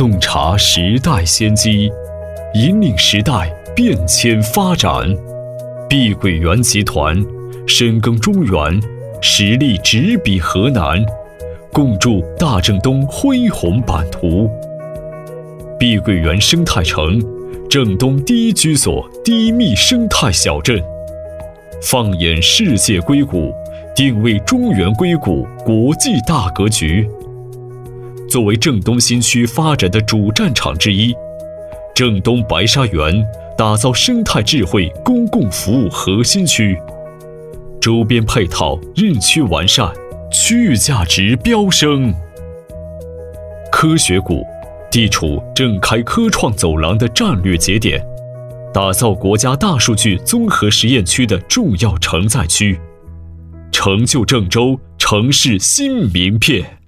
洞察时代先机，引领时代变迁发展。碧桂园集团深耕中原，实力直逼河南，共筑大郑东恢宏版图。碧桂园生态城，郑东第一居所低密生态小镇，放眼世界硅谷，定位中原硅谷国际大格局。作为郑东新区发展的主战场之一，郑东白沙园打造生态智慧公共服务核心区，周边配套日趋完善，区域价值飙升。科学谷地处郑开科创走廊的战略节点，打造国家大数据综合实验区的重要承载区，成就郑州城市新名片。